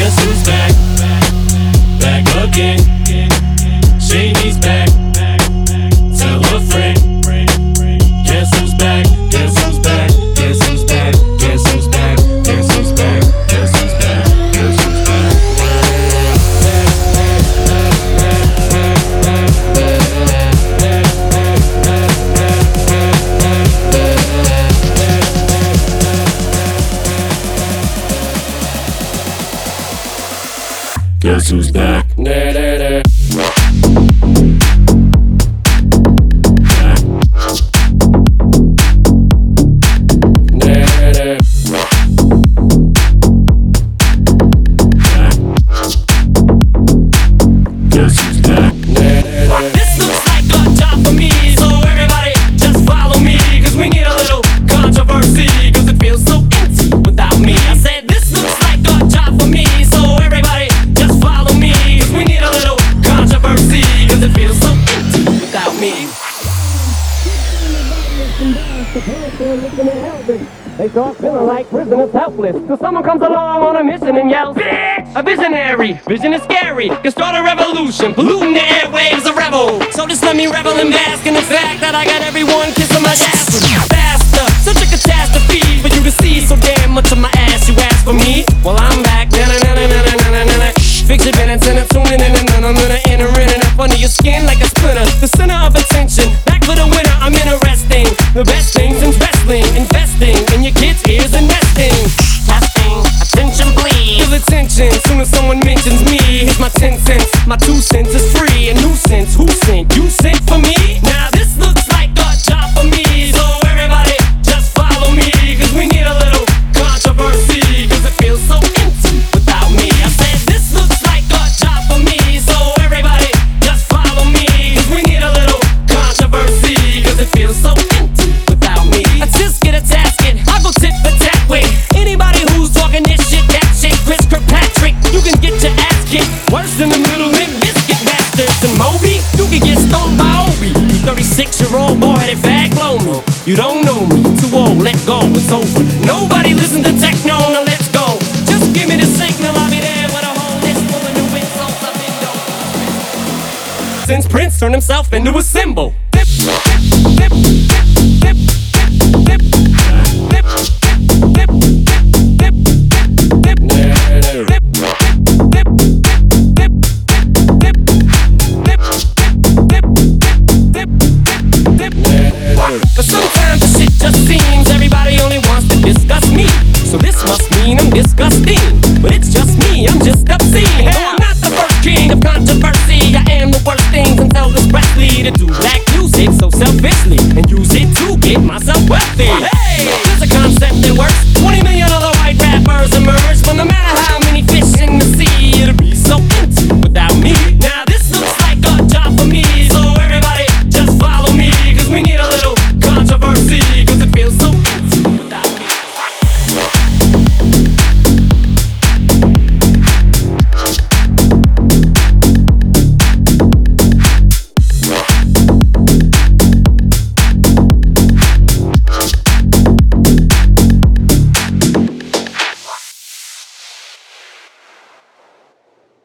Guess who's back? Back again. Shady's back. Tell a friend. Guess who's back? Guess who's back? Guess who's back? Guess who's back? Guess who's back? Guess who's back? Guess who's back? Guess who's back? Nah, nah, nah. They start feeling like prisoners helpless till someone comes along on a mission and yells, "Bitch! A visionary! Vision is scary! Can start a revolution, polluting the airwaves, a rebel. So just let me revel and bask in the fact that I got everyone kissing my ass faster. Such a catastrophe for you to see so damn much of my ass. You ask for me? Well, I'm back. Fix your minutes and I'm tuning in and I'm gonna enter in and up under your skin like a splinter. The center of attention, back for the winner. I'm interesting. The best things in wrestling, investing in your kids' ears and nesting. Testing, attention please. Feel attention, soon as someone mentions me. Here's my 10 cents, my 2 cents is free. A nuisance, who sent? You sent for me? Now this looks like a job for me. So everybody just follow me, cause we need a little controversy, cause it feels so empty without me. I said this looks like a job for me. So everybody just follow me, cause we need a little controversy, cause it feels so empty without me. I just get a tasket, I go tit for tat with anybody who's talking this shit, that shit. Chris Kirkpatrick, you can get your ass kicked worse than the Middle Limb Biscuit bastards. And Moby, you can get stoned by Obi. You 36-year-old boy that fag blow me. You don't know me, too old, let go, it's over. Nobody listen to techno, now let's go. Just give me the signal, I'll be there with a whole list full of new insults I've been doing. Since Prince turned himself into a symbol. But sometimes the shit just seems everybody only wants to discuss me. So this must mean I'm disgusting. But it's just me, I'm just obscene. No, I'm not the first king of controversy. I am the worst thing and tell this Presley to do black music so selfishly and use it to get myself wealthy. Hey, there's a concept that works.